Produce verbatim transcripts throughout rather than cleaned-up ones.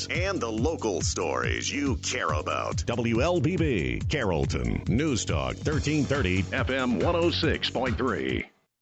news and the local stories you care about. W L B B, Carrollton. News Talk thirteen thirty, F M one oh six point three.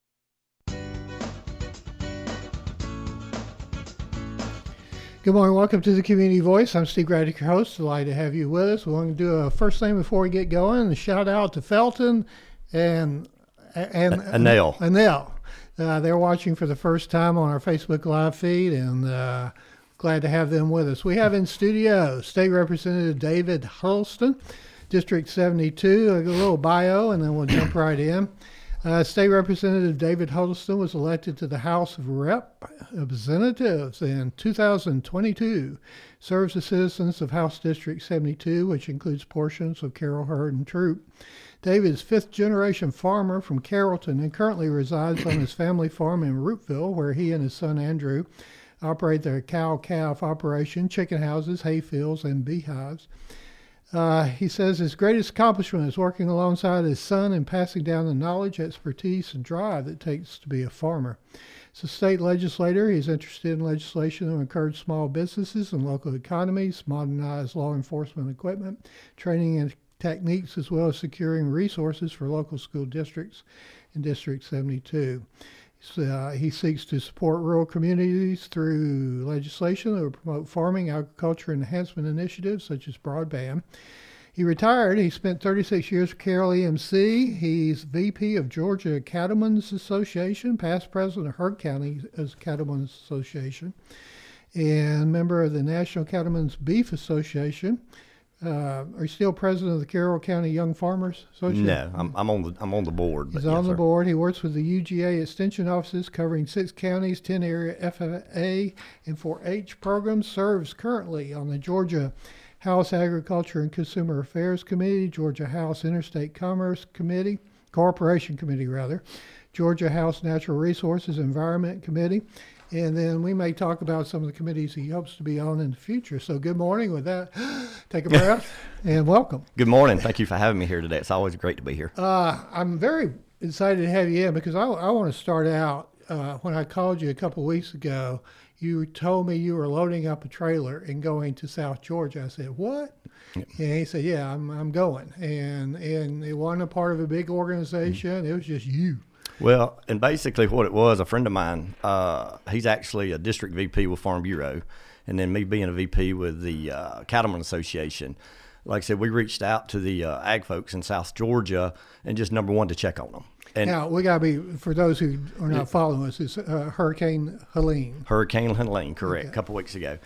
Good morning. Welcome to the Community Voice. I'm Steve Graddick, your host. Delighted to have you with us. We want to do a first thing before we get going. A shout out to Felton and and Anel. Anel. Uh, they're watching for the first time on our Facebook Live feed, and uh, glad to have them with us. We have in studio State Representative David Huddleston, District seventy-two. A little bio, and then we'll jump right in. Uh, State Representative David Huddleston was elected to the House of Representatives in two thousand twenty-two. Serves the citizens of House District seventy-two, which includes portions of Carroll, Heard, and Troup. David is fifth-generation farmer from Carrollton and currently resides on his family farm in Roopville, where he and his son Andrew operate their cow-calf operation, chicken houses, hay fields, and beehives. Uh, he says his greatest accomplishment is working alongside his son and passing down the knowledge, expertise, and drive that it takes to be a farmer. As a state legislator, he's interested in legislation to encourage small businesses and local economies, modernize law enforcement equipment, training and techniques, as well as securing resources for local school districts in District seventy-two. Uh, he seeks to support rural communities through legislation that will promote farming, agriculture, and enhancement initiatives such as broadband. He retired. He spent thirty-six years for Carroll E M C. He's V P of Georgia Cattlemen's Association, past president of Heard County Cattlemen's Association, and member of the National Cattlemen's Beef Association. Uh, are you still president of the Carroll County Young Farmers Association? No, I'm, I'm on the I'm on the board. He's but on yes, the sir. board. He works with the U G A extension offices covering six counties, ten area F A and four H programs. Serves currently on the Georgia House Agriculture and Consumer Affairs Committee, Georgia House Interstate Commerce Committee, Corporation Committee rather, Georgia House Natural Resources Environment Committee. And then we may talk about some of the committees he hopes to be on in the future. So good morning. With that, take a breath and welcome. Good morning. Thank you for having me here today. It's always great to be here. Uh, I'm very excited to have you in because I, I want to start out. Uh, when I called you a couple of weeks ago, you told me you were loading up a trailer and going to South Georgia. I said, what? Yep. And he said, yeah, I'm I'm going. And, and it wasn't a part of a big organization. Mm-hmm. It was just you. Well, and basically what it was, a friend of mine, uh, he's actually a district V P with Farm Bureau, and then me being a V P with the uh, Cattlemen Association. Like I said, we reached out to the uh, ag folks in South Georgia and just, number one, to check on them. And now, we got to be, for those who are not following us, it's uh, Hurricane Helene. Hurricane Helene, correct, Okay. a couple weeks ago.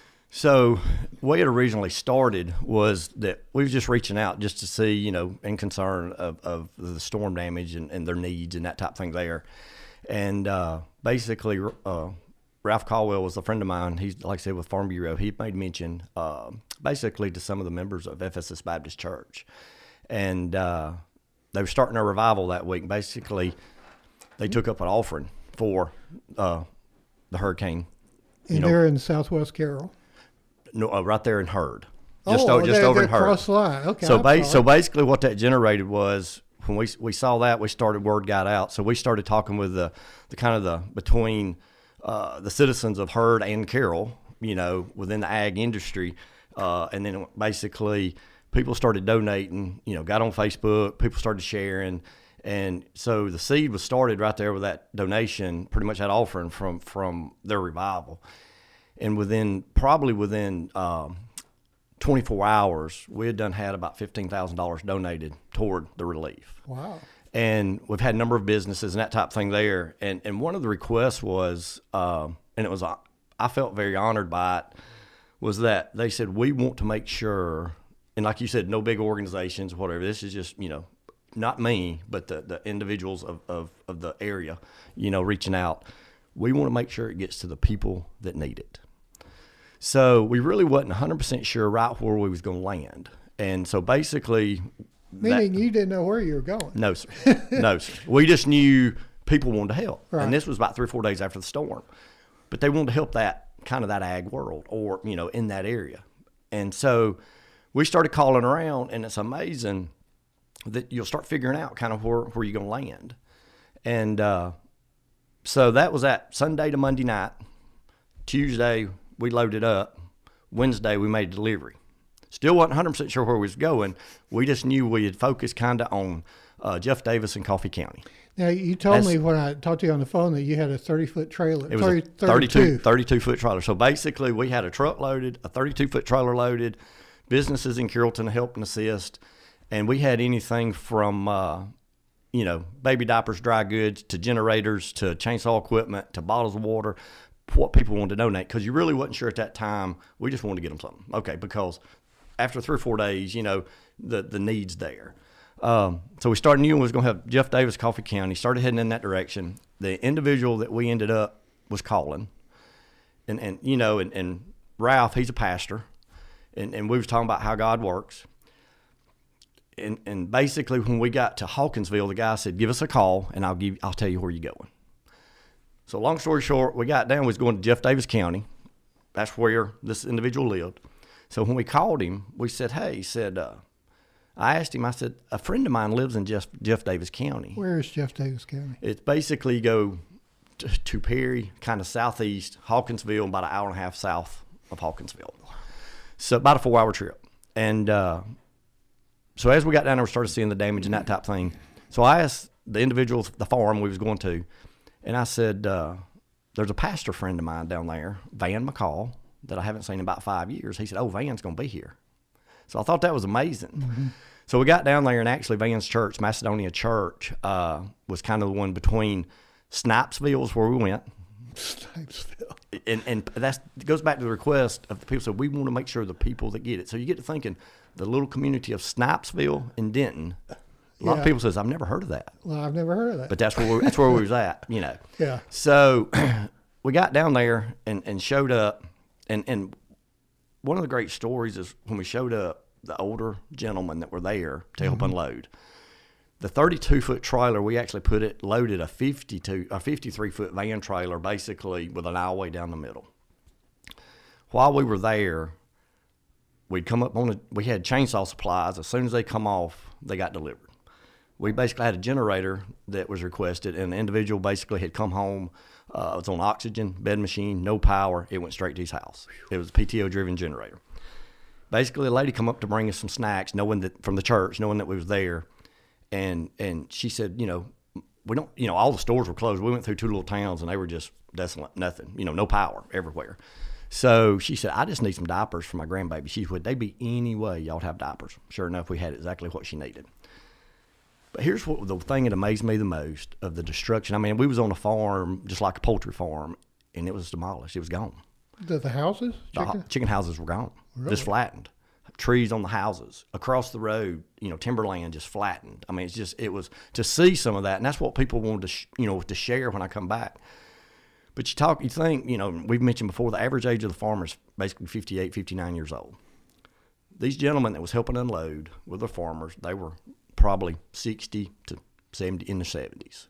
So the way it originally started was that we was just reaching out just to see, you know, in concern of, of the storm damage and, and their needs and that type of thing there. And uh, basically, uh, Ralph Caldwell was a friend of mine. He's, like I said, with Farm Bureau. He made mention uh, basically to some of the members of F S S Baptist Church. And uh, they were starting a revival that week. Basically, they took up an offering for uh, the hurricane. And know, they're in Southwest Carroll. No, uh, right there in Heard, just, oh, o- just they're, over they're in Heard. Cross the line. Okay. So, I'm ba- sorry. so basically, what that generated was when we we saw that, we started word got out. So we started talking with the the kind of the between uh, the citizens of Heard and Carroll, you know, within the ag industry, uh, and then basically people started donating. You know, got on Facebook, people started sharing. And so the seed was started right there with that donation, pretty much that offering from from their revival. And within, probably within um, twenty-four hours, we had done had about fifteen thousand dollars donated toward the relief. Wow. And we've had a number of businesses and that type of thing there. And and one of the requests was, um, and it was, uh, I felt very honored by it, was that they said, we want to make sure, and like you said, no big organizations, whatever, this is just, you know, not me, but the, the individuals of, of, of the area, you know, reaching out. We want to make sure it gets to the people that need it. So we really wasn't one hundred percent sure right where we was going to land. And so basically... Meaning that, you didn't know where you were going. No, sir. No, sir. We just knew people wanted to help. Right. And this was about three or four days after the storm. But they wanted to help that kind of that ag world or, you know, in that area. And so we started calling around, and it's amazing that you'll start figuring out kind of where, where you're going to land. And uh, so that was that Sunday to Monday night. Tuesday, we loaded up. Wednesday, we made delivery. Still wasn't one hundred percent sure where we was going. We just knew we had focused kind of on uh, Jeff Davis in Coffee County. Now, you told That's, me when I talked to you on the phone that you had a thirty-foot trailer. It was thirty, a thirty-two, thirty-two foot trailer. So basically, we had a truck loaded, a thirty-two foot trailer loaded, businesses in Carrollton helped and assist, and we had anything from, uh, you know, baby diapers, dry goods, to generators, to chainsaw equipment, to bottles of water, what people wanted to donate, because you really wasn't sure at that time. We just wanted to get them something. Okay, because after three or four days, you know, the, the need's there. Um, so we started knew we was going to have Jeff Davis, Coffee County, started heading in that direction. The individual that we ended up was calling, and, and you know, and, and Ralph, he's a pastor, and, and we was talking about how God works. And and basically when we got to Hawkinsville, the guy said, give us a call, and I'll give I'll tell you where you're going. So long story short, we got down, we was going to Jeff Davis County. That's where this individual lived. So when we called him, we said, hey, he said, uh, I asked him, I said, a friend of mine lives in Jeff, Jeff Davis County. Where is Jeff Davis County? It's basically you go to, to Perry, kind of southeast, Hawkinsville, about an hour and a half south of Hawkinsville. So about a four-hour trip. And uh, so as we got down there, we started seeing the damage and that type of thing. So I asked the individual, the farm we was going to, and I said, uh, there's a pastor friend of mine down there, Van McCall, that I haven't seen in about five years. He said, oh, Van's going to be here. So I thought that was amazing. Mm-hmm. So we got down there, and actually Van's church, Macedonia Church, uh, was kind of the one between Snipesville's where we went. Snipesville. And and that's it goes back to the request of the people. So we want to make sure the people that get it. So you get to thinking, the little community of Snipesville and Denton, a lot yeah. of people says, I've never heard of that. Well, I've never heard of that. But that's where we, that's where we was at, you know. Yeah. So we got down there and, and showed up, and, and one of the great stories is when we showed up, the older gentlemen that were there to help mm-hmm. unload. The thirty-two foot trailer, we actually put it, loaded a fifty-two, a fifty-three foot van trailer, basically with an aisleway down the middle. While we were there, we'd come up on a, we had chainsaw supplies. As soon as they come off, they got delivered. We basically had a generator that was requested, and the individual basically had come home. Uh, it was on oxygen, bed machine, no power. It went straight to his house. It was a P T O-driven generator. Basically, a lady come up to bring us some snacks, knowing that from the church, knowing that we was there, and and she said, you know, we don't, you know, all the stores were closed. We went through two little towns, and they were just desolate, nothing, you know, no power everywhere. So she said, I just need some diapers for my grandbaby. She said, would they be any way y'all have diapers? Sure enough, we had exactly what she needed. But here's what the thing that amazed me the most of the destruction. I mean, we was on a farm, just like a poultry farm, and it was demolished. It was gone. The, the houses? Chicken? The chicken houses were gone. Really? Just flattened. Trees on the houses. Across the road, you know, timberland just flattened. I mean, it's just, it was, to see some of that, and that's what people wanted to, sh- you know, to share when I come back. But you talk, you think, you know, we've mentioned before, the average age of the farmer is basically fifty-eight, fifty-nine years old. These gentlemen that was helping unload with the farmers, they were probably sixty to seventy, in the seventies.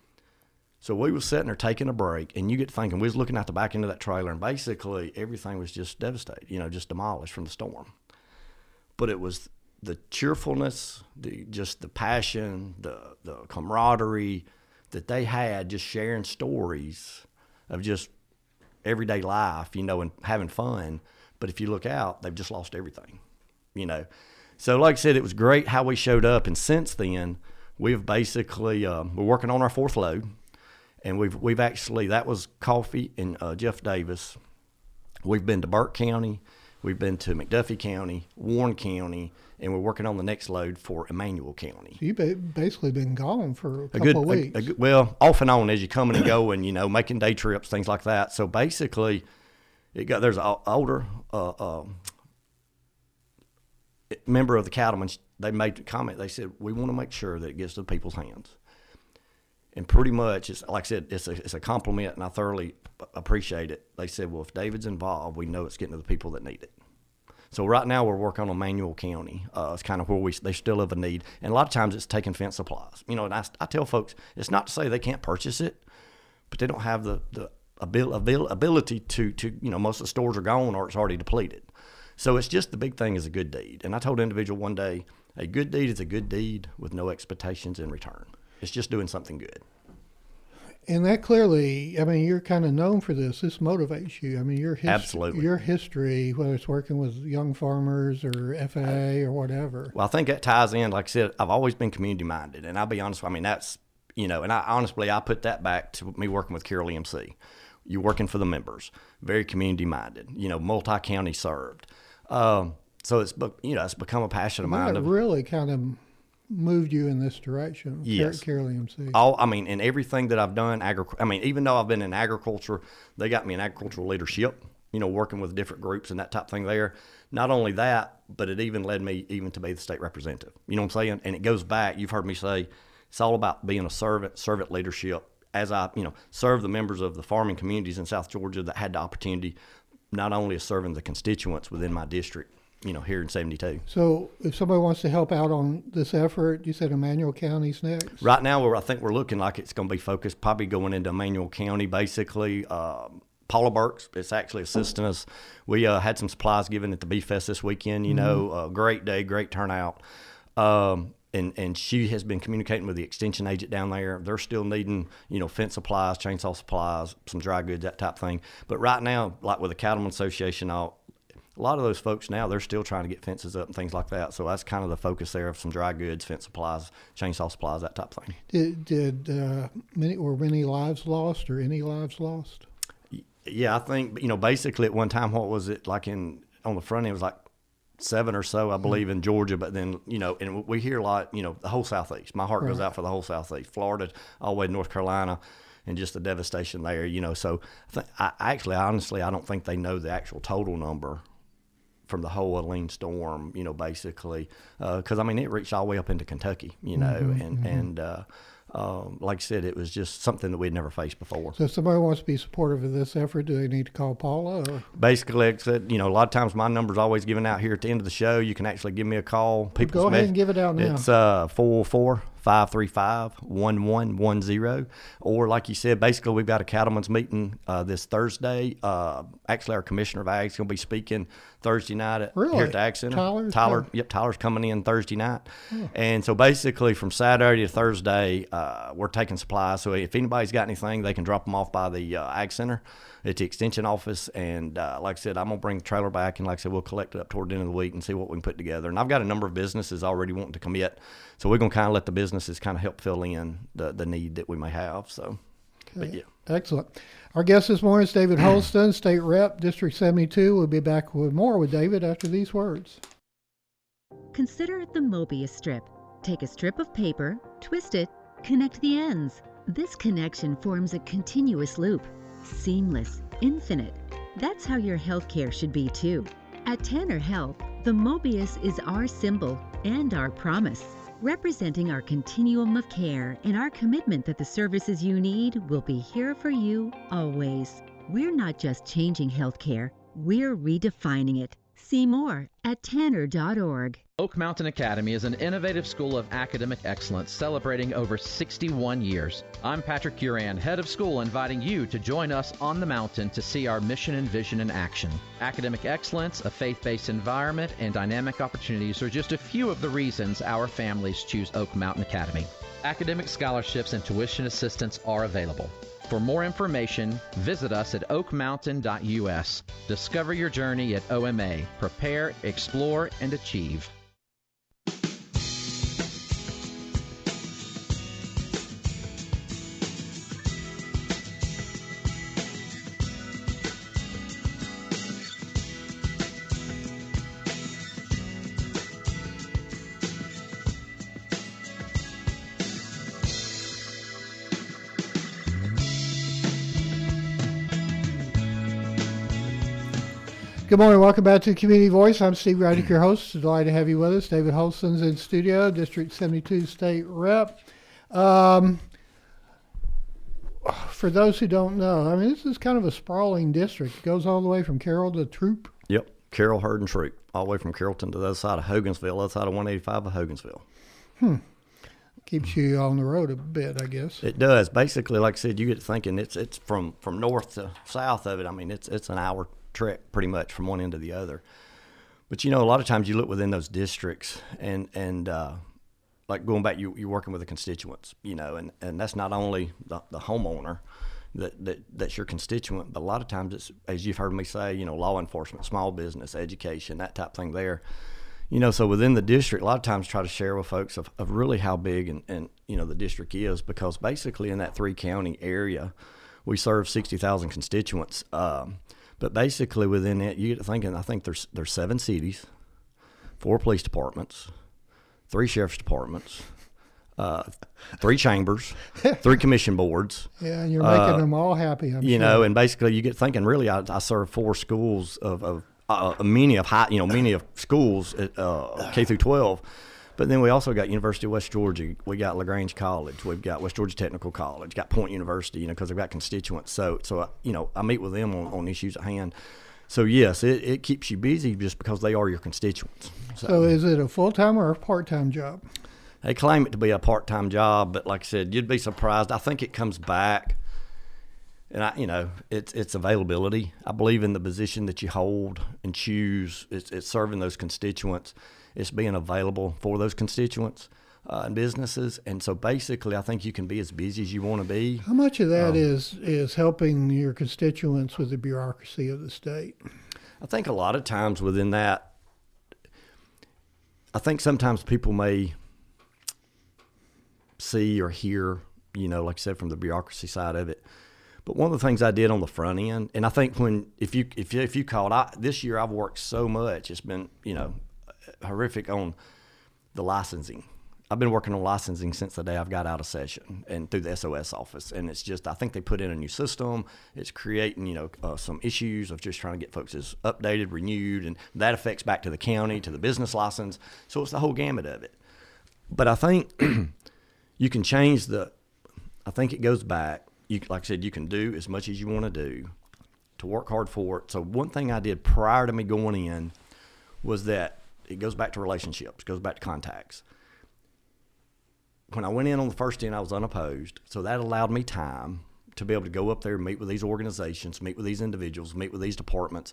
So we was sitting there taking a break, and you get thinking, we was looking out the back end of that trailer, and basically everything was just devastated, you know, just demolished from the storm. But it was the cheerfulness, the just the passion, the the camaraderie that they had, just sharing stories of just everyday life, you know, and having fun. But if you look out, they've just lost everything, you know. So like I said, it was great how we showed up, and since then, we've basically, um, we're working on our fourth load. And we've we've actually, that was Coffee and uh, Jeff Davis. We've been to Burke County, we've been to McDuffie County, Warren County, and we're working on the next load for Emmanuel County. So you've basically been gone for a couple a good, of weeks. A, a good, well, off and on as you coming and going, you know, making day trips, things like that. So basically, it got there's an older uh, uh, member of the cattlemen. They made a comment. They said, we want to make sure that it gets to people's hands. And pretty much, it's like I said, it's a, it's a compliment, and I thoroughly appreciate it. They said, well, if David's involved, we know it's getting to the people that need it. So right now we're working on Emmanuel County. Uh, it's kind of where we they still have a need. And a lot of times it's taking fence supplies. You know, and I, I tell folks, it's not to say they can't purchase it, but they don't have the, the abil, abil, ability to, to, you know, most of the stores are gone or it's already depleted. So it's just the big thing is a good deed. And I told an individual one day, a good deed is a good deed with no expectations in return. It's just doing something good. And that clearly, I mean, you're kind of known for this. This motivates you. I mean, your his- Absolutely. your history, whether it's working with young farmers or F A A or whatever. Well, I think that ties in. Like I said, I've always been community minded, and I'll be honest. I mean, that's you know, and I honestly I put that back to me working with Carroll E M C. You're working for the members, very community minded. You know, multi county served. Um, so it's you know it's become a passion of mine. That really kind of moved you in this direction. Yes. Carroll E M C. All, I mean, in everything that I've done, agri- I mean, even though I've been in agriculture, they got me in agricultural leadership, you know, working with different groups and that type of thing there. Not only that, but it even led me even to be the state representative. You know what I'm saying? And it goes back, you've heard me say, it's all about being a servant, servant leadership. As I, you know, serve the members of the farming communities in South Georgia that had the opportunity, not only of serving the constituents within my district, you know, here in seventy-two. So if somebody wants to help out on this effort, you said Emmanuel County's next? Right now, we're, I think we're looking like it's going to be focused, probably going into Emmanuel County, basically. Um, Paula Burks is actually assisting us. We uh, had some supplies given at the Beef Fest this weekend, you mm-hmm. know, uh, great day, great turnout. Um, and, and she has been communicating with the extension agent down there. They're still needing, you know, fence supplies, chainsaw supplies, some dry goods, that type of thing. But right now, like with the Cattlemen's Association, I'll, a lot of those folks now, they're still trying to get fences up and things like that. So that's kind of the focus there of some dry goods, fence supplies, chainsaw supplies, that type of thing. Did, did uh, many, were many lives lost or any lives lost? Yeah, I think, you know, basically at one time, what was it, like in, on the front end, it was like seven or so, I believe, mm-hmm. in Georgia. But then, you know, and we hear a lot, you know, the whole Southeast. My heart right. goes out for the whole Southeast, Florida, all the way to North Carolina. And just the devastation there, you know. So I, think, I actually, honestly, I don't think they know the actual total number from the whole Helene storm, you know, basically, because uh, I mean it reached all the way up into Kentucky, you know, mm-hmm, and mm-hmm. and uh, um, like I said, it was just something that we'd never faced before. So if somebody wants to be supportive of this effort, do they need to call Paula? Or? Basically, like I said, you know, a lot of times my number's always given out here at the end of the show. You can actually give me a call. People's Go ahead and give it out now. It's uh, four oh four, five three five, one one one zero. Or like you said, basically we've got a cattlemen's meeting uh, this Thursday. Uh, actually, our commissioner of ag is going to be speaking Thursday night at, really? here at the Ag Center. Tyler's Tyler, coming. yep, Tyler's coming in Thursday night. Oh. And so basically from Saturday to Thursday, uh, we're taking supplies. So if anybody's got anything, they can drop them off by the uh, Ag Center at the extension office. And uh, like I said, I'm going to bring the trailer back, and like I said, we'll collect it up toward the end of the week and see what we can put together. And I've got a number of businesses already wanting to commit. So we're going to kind of let the businesses kind of help fill in the, the need that we may have. So, okay. But yeah. Excellent. Our guest this morning is David Holston, State Rep, District seventy-two. We'll be back with more with David after these words. Consider the Mobius strip. Take a strip of paper, twist it, connect the ends. This connection forms a continuous loop. Seamless, infinite. That's how your healthcare should be too. At Tanner Health, the Mobius is our symbol and our promise, representing our continuum of care and our commitment that the services you need will be here for you always. We're not just changing healthcare, we're redefining it. See more at tanner dot org. Oak Mountain Academy is an innovative school of academic excellence celebrating over sixty-one years. I'm Patrick Uran, head of school, inviting you to join us on the mountain to see our mission and vision in action. Academic excellence, a faith-based environment, and dynamic opportunities are just a few of the reasons our families choose Oak Mountain Academy. Academic scholarships and tuition assistance are available. For more information, visit us at oak mountain dot U S. Discover your journey at O M A. Prepare, explore, and achieve. Good morning. Welcome back to the Community Voice. I'm Steve Rydick, your host. Delighted to have you with us. David Holston's in studio, District seventy-two State Rep. Um, for those who don't know, I mean, this is kind of a sprawling district. It goes all the way from Carroll to Troop. Yep, Carroll, Hurd, and Troop, all the way from Carrollton to the other side of Hogansville, other side of one eighty-five of Hogansville. Hmm. Keeps you on the road a bit, I guess. It does. Basically, like I said, you get to thinking it's it's from, from north to south of it. I mean, it's it's an hour trek pretty much from one end to the other. But you know, a lot of times you look within those districts, and and uh, like going back, you, you're working with the constituents, you know, and, and that's not only the, the homeowner that, that that's your constituent, but a lot of times it's, as you've heard me say, you know, law enforcement, small business, education, that type of thing there. You know, so within the district, a lot of times try to share with folks of, of really how big and, and, you know, the district is, because basically in that three county area, we serve sixty thousand constituents. Um, but basically within it, you get to thinking, I think there's there's seven cities, four police departments, three sheriff's departments, uh, three chambers, three commission boards. Yeah, and you're making uh, them all happy, I'm You sure. know, and basically you get thinking, really, I, I serve four schools of, of uh, many of high, you know, many of schools at uh, K through twelve. But then we also got University of West Georgia. We got LaGrange College. We've got West Georgia Technical College. Got Point University, you know, because they've got constituents. So, so uh, you know, I meet with them on, on issues at hand. So, yes, it, it keeps you busy just because they are your constituents. So, So is it a full-time or a part-time job? they claim it to be a part-time job, but like I said, you'd be surprised. I think it comes back, and I, you know, it's it's availability. I believe in the position that you hold and choose. It's, it's serving those constituents. It's being available for those constituents uh, and businesses. And so basically, I think you can be as busy as you want to be. How much of that Um, is is helping your constituents with the bureaucracy of the state? I think a lot of times within that, I think sometimes people may see or hear, you know, like I said, from the bureaucracy side of it. But one of the things I did on the front end, and I think when if you if you, if you called, I, this year I've worked so much. It's been, you know, horrific on the licensing. I've been working on licensing since the day I've got out of session and through the S O S office. And it's just, I think they put in a new system. It's creating, you know, uh, some issues of just trying to get folks as updated, renewed, and that affects back to the county, to the business license. So it's the whole gamut of it. But I think you can change the, I think it goes back. You, like I said, you can do as much as you want to do to work hard for it. So one thing I did prior to me going in was that it goes back to relationships, goes back to contacts. When I went in on the first end, I was unopposed. So that allowed me time to be able to go up there and meet with these organizations, meet with these individuals, meet with these departments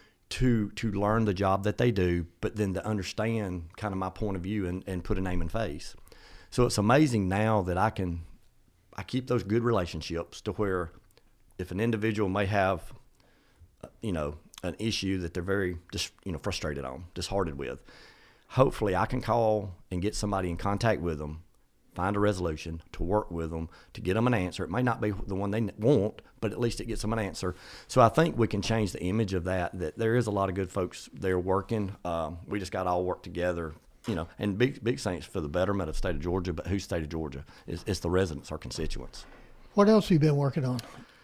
to to learn the job that they do, but then to understand kind of my point of view and, and put a name and face. So it's amazing now that I can, I keep those good relationships to where if an individual may have, you know, an issue that they're very just, you know, frustrated on, disheartened with, hopefully I can call and get somebody in contact with them, find a resolution, to work with them, to get them an answer. It may not be the one they want, but at least it gets them an answer. So I think we can change the image of that, that there is a lot of good folks there working. Um, we just got to all work together, you know, and big big things for the betterment of the state of Georgia, but whose state of Georgia? It's, it's the residents, our constituents. What else have you been working on?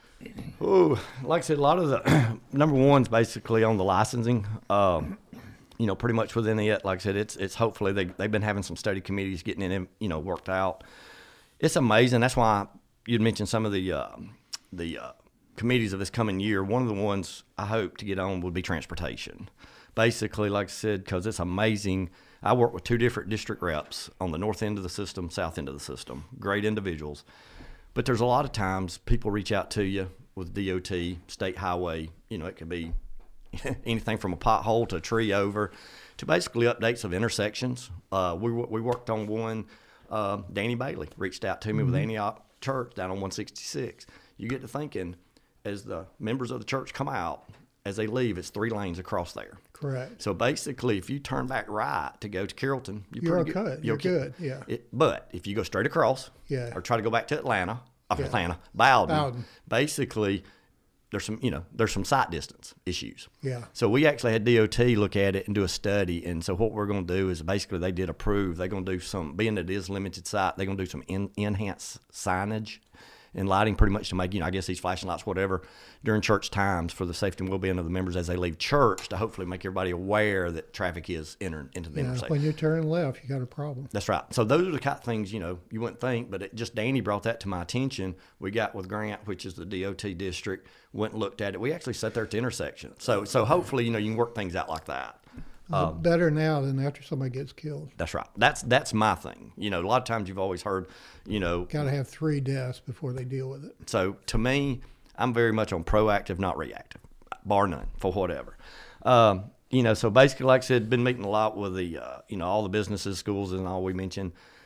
Oh, like I said, a lot of the, number one's basically on the licensing. Um, you know, pretty much within it, like I said, it's it's hopefully they, they've been having some study committees getting it, you know, worked out. It's amazing. That's why you'd mentioned some of the uh, the uh, committees of this coming year. One of the ones I hope to get on would be transportation. Basically, like I said, because it's amazing. I work with two different district reps on the north end of the system, south end of the system. Great individuals. But there's a lot of times people reach out to you with D O T, state highway. You know, it could be anything from a pothole to a tree over, to basically updates of intersections. Uh, we we worked on one. Uh, Danny Bailey reached out to me mm-hmm. with Antioch Church down on one sixty-six. You get to thinking, as the members of the church come out, as they leave, it's three lanes across there. Correct. So basically, if you turn back right to go to Carrollton, you're, you're pretty okay. good. You're, you're good. Yeah. It, but if you go straight across, yeah, or try to go back to Atlanta, uh, yeah. Atlanta, Bowden, Bowden, basically. There's some, you know, there's some sight distance issues. Yeah. So we actually had D O T look at it and do a study. And so what we're going to do is basically they did approve. They're going to do some, being that it is limited sight, they're going to do some in, enhanced signage and lighting pretty much to make, you know, I guess these flashing lights, whatever, during church times for the safety and well-being of the members as they leave church, to hopefully make everybody aware that traffic is entering into the yeah, intersection. When you turn left, you got a problem. That's right. So those are the kind of things, you know, you wouldn't think, but it just Danny brought that to my attention. We got with Grant, which is the D O T district, went and looked at it. We actually sat there at the intersection. So so hopefully, you know, you can work things out like that. Um, better now than after somebody gets killed. That's right. That's that's my thing. You know, a lot of times you've always heard, you know. Got to have three deaths before they deal with it. So to me, I'm very much on proactive, not reactive, bar none, for whatever. Um, you know, so basically, like I said, been meeting a lot with the, uh, you know, all the businesses, schools, and all we mentioned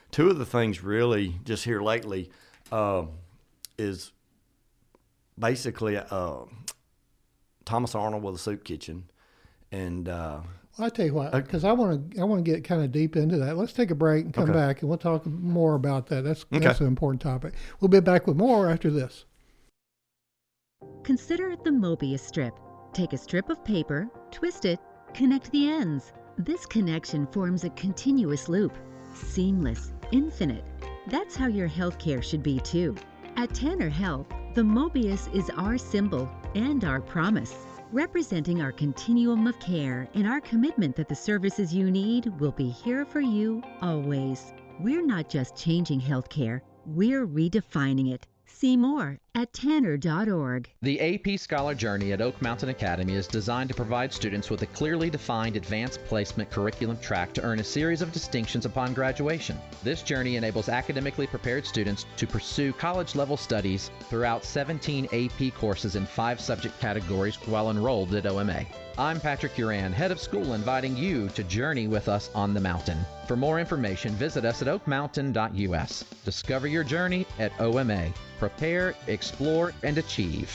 two of the things really just here lately uh, is basically uh, Thomas Arnold with a soup kitchen. And uh, well, I tell you what, because I want to I want to get kind of deep into that. Let's take a break and come Okay. back, and we'll talk more about that. That's Okay. that's an important topic. We'll be back with more after this. Consider the Mobius strip. Take a strip of paper, twist it, connect the ends. This connection forms a continuous loop. Seamless, infinite. That's how your healthcare should be too. At Tanner Health, the Mobius is our symbol and our promise, representing our continuum of care and our commitment that the services you need will be here for you always. We're not just changing healthcare, we're redefining it. See more at tanner dot org. The A P Scholar Journey at Oak Mountain Academy is designed to provide students with a clearly defined advanced placement curriculum track to earn a series of distinctions upon graduation. This journey enables academically prepared students to pursue college-level studies throughout seventeen A P courses in five subject categories while enrolled at O M A. I'm Patrick Uran, head of school, inviting you to journey with us on the mountain. For more information, visit us at oak mountain dot U S. Discover your journey at O M A. Prepare, explore, and achieve.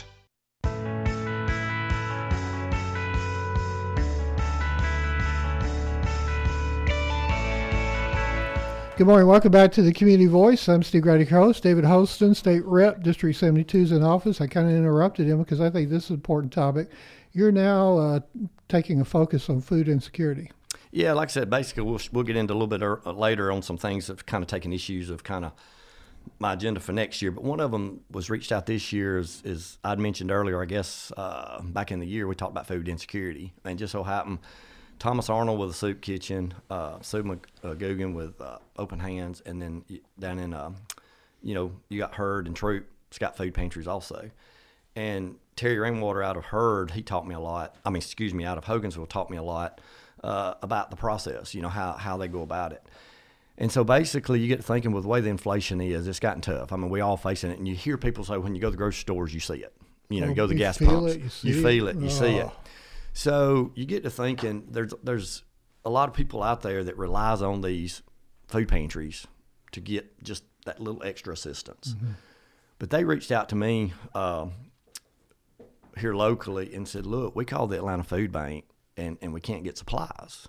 Good morning. Welcome back to the Community Voice. I'm Steve Grady, host. David Holston, State Rep, District seventy-two is in office. I kind of interrupted him because I think this is an important topic. You're now uh, taking a focus on food insecurity. Yeah, like I said, basically we'll we'll get into a little bit er, later on some things that have kind of taken issues of kind of my agenda for next year. But one of them was reached out this year is, is I'd mentioned earlier, I guess, uh, back in the year, we talked about food insecurity. And just so happened, Thomas Arnold with a soup kitchen, uh, Sue McGugan with uh, Open Hands, and then down in, uh, you know, you got Herd and Troop. It's got food pantries also. And Terry Rainwater out of Herd, he taught me a lot. I mean, excuse me, out of Hogansville taught me a lot uh, about the process, you know, how, how they go about it. And so basically you get thinking with the way the inflation is, it's gotten tough. I mean, we all facing it. And you hear people say when you go to the grocery stores, you see it. You know, Oh, you go to the you gas feel pumps. it, you see you feel it, it. you see it. Oh. So you get to thinking there's there's a lot of people out there that relies on these food pantries to get just that little extra assistance. Mm-hmm. But they reached out to me uh, here locally and said, look, we call the Atlanta Food Bank and, and we can't get supplies.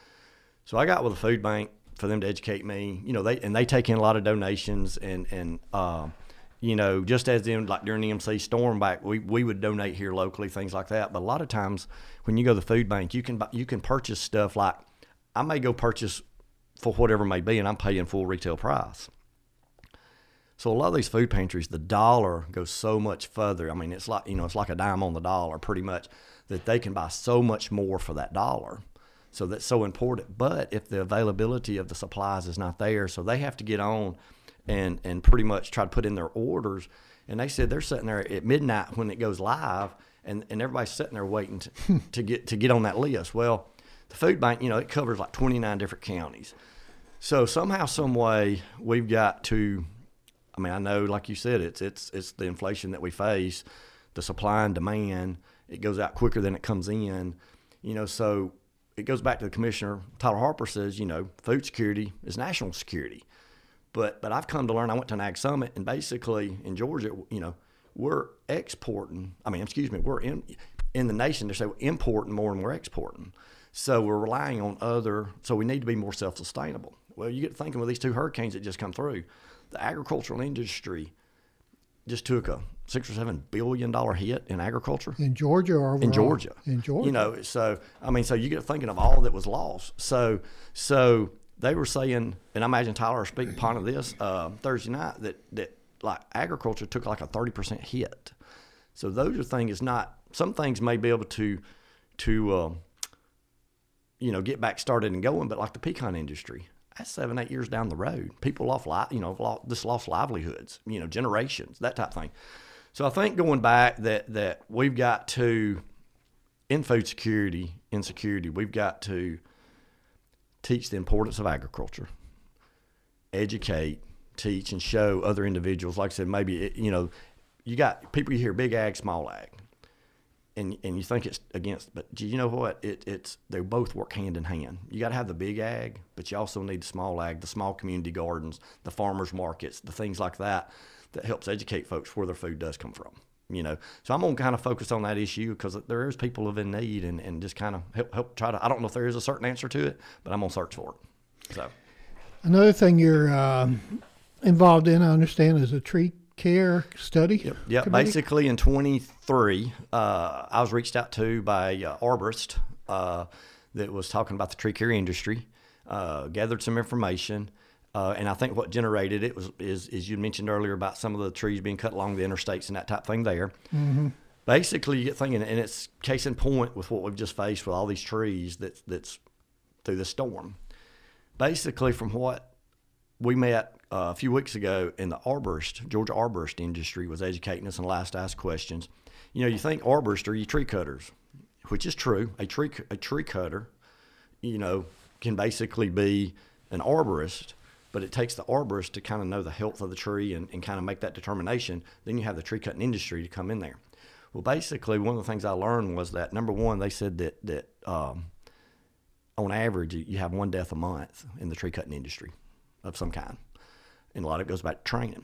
So I got with the food bank for them to educate me, you know, they and they take in a lot of donations and, and uh, you know, just as in like during the M C storm back, we, we would donate here locally, things like that. But a lot of times when you go to the food bank, you can buy, you can purchase stuff like I may go purchase for whatever it may be, and I'm paying full retail price. So a lot of these food pantries, the dollar goes so much further. I mean, it's like, you know, it's like a dime on the dollar pretty much, that they can buy so much more for that dollar. So that's so important. But if the availability of the supplies is not there, so they have to get on and, and pretty much try to put in their orders. And they said they're sitting there at midnight when it goes live, and, and everybody's sitting there waiting to, to get to get on that list. Well, the food bank, you know, it covers like twenty-nine different counties. So somehow, some way, we've got to, I mean, I know, like you said, it's it's it's the inflation that we face, the supply and demand. It goes out quicker than it comes in, you know, so it goes back to the commissioner. Tyler Harper says, you know, food security is national security. But but I've come to learn, I went to an Ag Summit, and basically in Georgia, you know, we're exporting, I mean, excuse me, we're in, in the nation, they say we're importing more than we're exporting. So we're relying on other, so we need to be more self-sustainable. Well, you get thinking with these two hurricanes that just come through, the agricultural industry just took a six or seven billion dollar hit in agriculture. In Georgia or overall? In Georgia. In Georgia. You know, so, I mean, so you get thinking of all that was lost. So, so they were saying, and I imagine Tyler speaking upon of this uh, Thursday night, that, that like agriculture took like a thirty percent hit. So those are things, it's not, some things may be able to, to, um, you know, get back started and going, but like the pecan industry, that's seven, eight years down the road. People lost, li- you know, lost, just lost livelihoods, you know, generations, that type of thing. So I think going back that, that we've got to, in food security, insecurity, we've got to teach the importance of agriculture, educate, teach, and show other individuals. Like I said, maybe, it, you know, you got people you hear big ag, small ag. and and you think it's against, but you know what? It it's they both work hand in hand. You got to have the big ag, but you also need the small ag, the small community gardens, the farmers markets, the things like that that helps educate folks where their food does come from. You know, so I'm gonna kind of focus on that issue because there is people of in need, and, and just kind of help help try to. I don't know if there is a certain answer to it, but I'm gonna search for it. So another thing you're uh, involved in, I understand, is a tree care study. Yep. yep. committee? Basically, in twenty-three, uh, I was reached out to by uh, arborist uh, that was talking about the tree care industry. Uh, gathered some information. Uh, and I think what generated it was is, is you mentioned earlier about some of the trees being cut along the interstates and that type of thing there. Mm-hmm. Basically, you get thinking, and it's case in point with what we've just faced with all these trees that, that's through the storm. Basically, from what we met uh, a few weeks ago in the arborist, Georgia arborist industry was educating us and last asked questions. You know, you think arborists are you tree cutters, which is true. A tree, a tree cutter, you know, can basically be an arborist. But it takes the arborist to kind of know the health of the tree and, and kind of make that determination. Then you have the tree cutting industry to come in there. Well, basically, one of the things I learned was that, number one, they said that, that um, on average, you have one death a month in the tree cutting industry of some kind. And a lot of it goes back to training.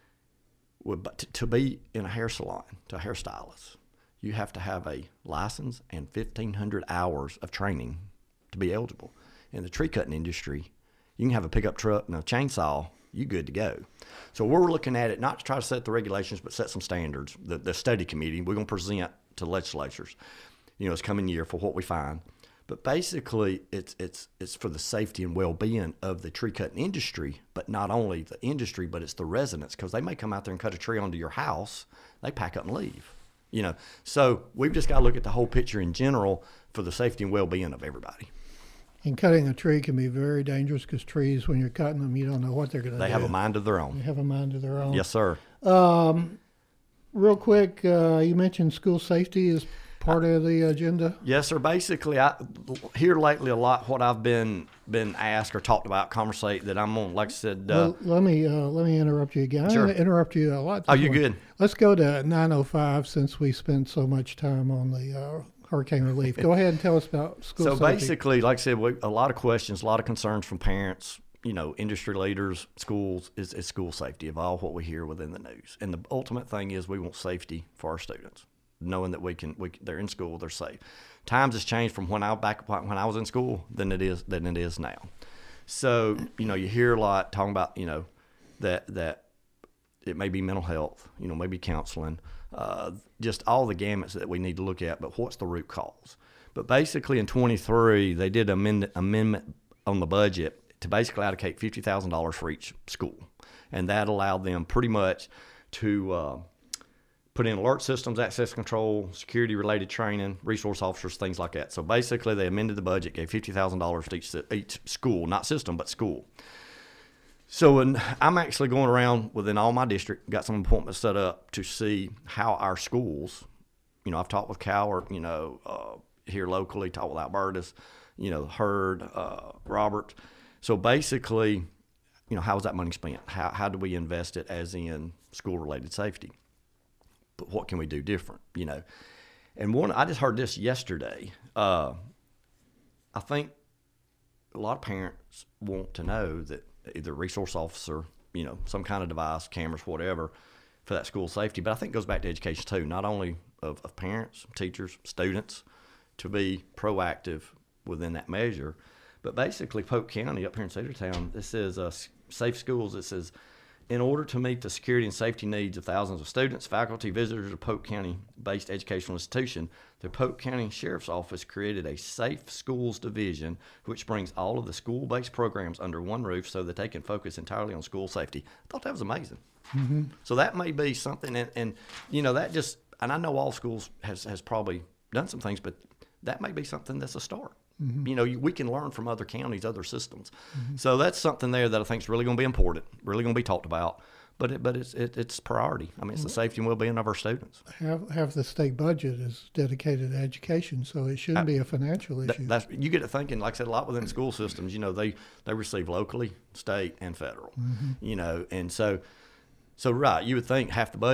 Well, but to, to be in a hair salon, to a hairstylist, you have to have a license and fifteen hundred hours of training to be eligible. In the tree cutting industry, you can have a pickup truck and a chainsaw, you good to go. So we're looking at it not to try to set the regulations, but set some standards. The, the study committee, we're going to present to legislatures, you know, this coming year for what we find. But basically, it's it's it's for the safety and well-being of the tree cutting industry, but not only the industry, but it's the residents, because they may come out there and cut a tree onto your house, they pack up and leave. You know, so we've just got to look at the whole picture in general for the safety and well-being of everybody. And cutting a tree can be very dangerous because trees, when you're cutting them, you don't know what they're going to do. They have a mind of their own. They have a mind of their own. Yes, sir. Um, real quick, uh, you mentioned school safety is part of the agenda. Yes, sir. Basically, I here lately a lot what I've been been asked or talked about, conversate that I'm on. Like I said, uh, well, let me uh, let me interrupt you again. Sure. I'm going to interrupt you a lot. Oh, you're good. Let's go to nine oh five since we spent so much time on the uh, hurricane relief. Go ahead and tell us about school so safety. So basically, like I said, we, a lot of questions, a lot of concerns from parents, you know, industry leaders, schools, is, is school safety of all what we hear within the news. And the ultimate thing is we want safety for our students, knowing that we can, we they're in school, they're safe. Times has changed from when I back when I was in school than it is than it is now. So you know, you hear a lot talking about you know that that it may be mental health, you know, maybe counseling. Uh, just all the gamuts that we need to look at, but what's the root cause? But basically in twenty-three, they did an amend- amendment on the budget to basically allocate fifty thousand dollars for each school. And that allowed them pretty much to uh, put in alert systems, access control, security-related training, resource officers, things like that. So basically they amended the budget, gave fifty thousand dollars to each, each school, not system, but school. So when I'm actually going around within all my district, got some appointments set up to see how our schools, you know, I've talked with Coward, you know, uh, here locally, talked with Albertus, you know, Hurd, uh, Robert. So basically, you know, how is that money spent? How how do we invest it as in school-related safety? But what can we do different, you know? And one, I just heard this yesterday. Uh, I think a lot of parents want to know that either resource officer, you know, some kind of device, cameras, whatever, for that school safety. But I think it goes back to education too, not only of, of parents, teachers, students, to be proactive within that measure. But basically, Polk County up here in Cedartown, this is uh, Safe Schools. It says, in order to meet the security and safety needs of thousands of students, faculty, visitors of Polk County-based educational institution, the Polk County Sheriff's Office created a Safe Schools Division, which brings all of the school-based programs under one roof so that they can focus entirely on school safety. I thought that was amazing. Mm-hmm. So that may be something, and, and you know, that just, and I know all schools has, has probably done some things, but that may be something that's a start. Mm-hmm. You know, you, we can learn from other counties, other systems. Mm-hmm. So that's something there that I think is really going to be important, really going to be talked about. But it, but it's it, it's priority. I mean, it's the safety and well-being of our students. Half, half the state budget is dedicated to education, so it shouldn't uh, be a financial issue. That, that's, you get to thinking, like I said, a lot within school systems. You know, they, they receive locally, state, and federal. Mm-hmm. You know, and so so right, you would think half the budget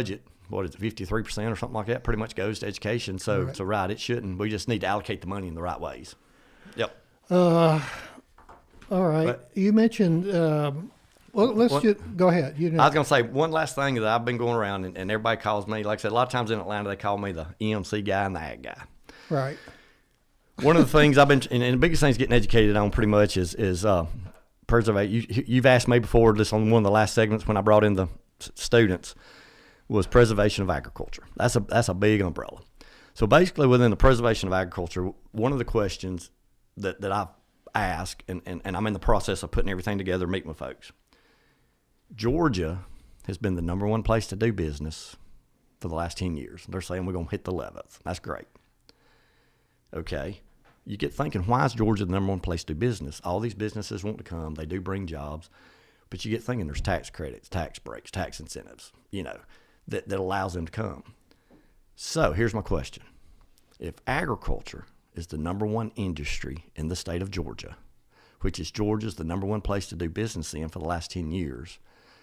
what is it, fifty-three percent or something like that, pretty much goes to education. So, right. so right, it shouldn't. We just need to allocate the money in the right ways. Yep. Uh, all right. But- you mentioned, um, well, let's What- just go ahead. You know, I was going to say one last thing that I've been going around, and, and everybody calls me, like I said, a lot of times in Atlanta, they call me the E M C guy and the ag guy. right. One of the things I've been, and, and the biggest things getting educated on pretty much is, is uh, preservation. You, you've asked me before, this on one of the last segments when I brought in the s- students, was preservation of agriculture. That's a, that's a big umbrella. So basically within the preservation of agriculture, one of the questions that, that I've asked, and, and, and I'm in the process of putting everything together, meeting with folks. Georgia has been the number one place to do business for the last ten years. They're saying we're going to hit the eleventh. That's great. Okay. You get thinking, why is Georgia the number one place to do business? All these businesses want to come. They do bring jobs. But you get thinking there's tax credits, tax breaks, tax incentives, you know, that, that allows them to come. So here's my question. If agriculture is the number one industry in the state of Georgia, which is Georgia's the number one place to do business in for the last ten years,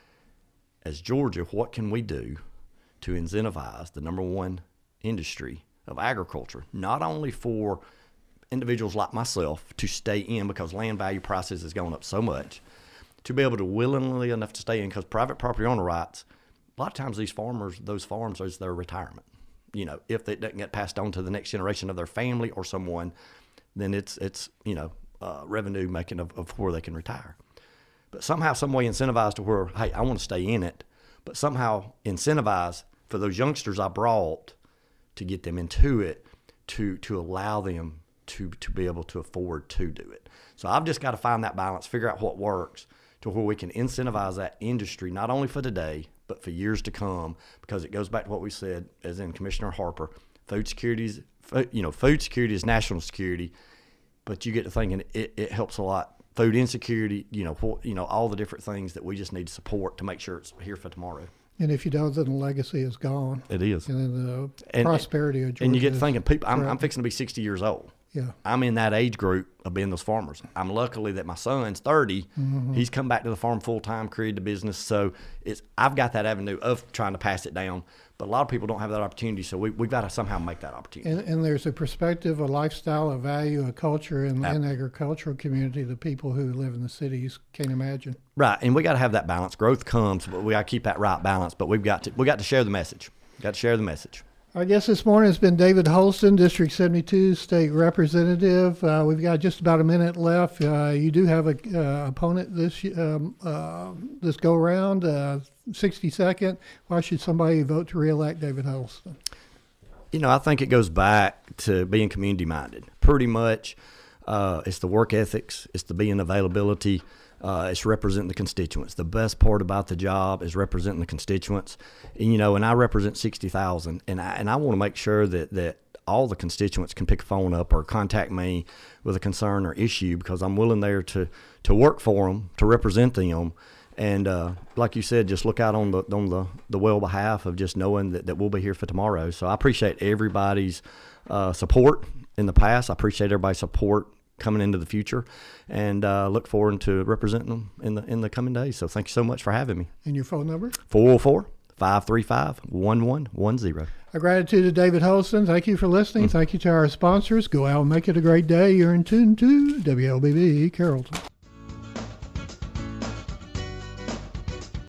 as Georgia, what can we do to incentivize the number one industry of agriculture, not only for individuals like myself to stay in because land value prices has gone up so much, to be able to willingly enough to stay in, because private property owner rights, a lot of times these farmers, those farms is their retirement. You know, if it doesn't get passed on to the next generation of their family or someone, then it's, it's you know, uh, revenue making of, of where they can retire. But somehow, some way incentivized to where, hey, I want to stay in it, but somehow incentivize for those youngsters I brought to get them into it, to to allow them to to be able to afford to do it. So I've just got to find that balance, figure out what works to where we can incentivize that industry, not only for today, but for years to come, because it goes back to what we said, as in Commissioner Harper, food security is, you know, food security is national security, but you get to thinking it, it helps a lot. Food insecurity, you know, what, you know, all the different things that we just need to support to make sure it's here for tomorrow. And if you don't, then the legacy is gone. It is. And then the And- prosperity of Georgia. And you get is thinking, people, I'm, I'm threatened. fixing to be sixty years old. Yeah. I'm in that age group of being those farmers. I'm luckily that my son's thirty. Mm-hmm. He's come back to the farm full time, created a business. So it's I've got that avenue of trying to pass it down. But a lot of people don't have that opportunity. So we, we've got to somehow make that opportunity. And, and there's a perspective, a lifestyle, a value, a culture in the Ab- in agricultural community the people who live in the cities can't imagine. Right. And we got to have that balance. Growth comes, but we got to keep that right balance. But we've got to, we got to share the message. Got to share the message. Our guest this morning has been David Holston, District seventy-two State Representative. Uh, we've got just about a minute left. Uh, you do have a uh, opponent this um, uh, this go round. Uh, sixty second. Why should somebody vote to reelect David Holston? You know, I think it goes back to being community minded. Pretty much, uh, it's the work ethics, it's the being availability. Uh, it's representing the constituents. The best part about the job is representing the constituents. And, you know, and I represent sixty thousand, and I, and I want to make sure that, that all the constituents can pick a phone up or contact me with a concern or issue, because I'm willing there to, to work for them, to represent them. And uh, like you said, just look out on the on the, the well behalf of just knowing that, that we'll be here for tomorrow. So I appreciate everybody's uh, support in the past. I appreciate everybody's support coming into the future, and uh, look forward to representing them in the in the coming days. So thank you so much for having me. And your phone number? four oh four, five three five, one one one zero. Our gratitude to David Holston. Thank you for listening. Thank you to our sponsors. Go out and make it a great day. You're in tune to W L B B Carrollton.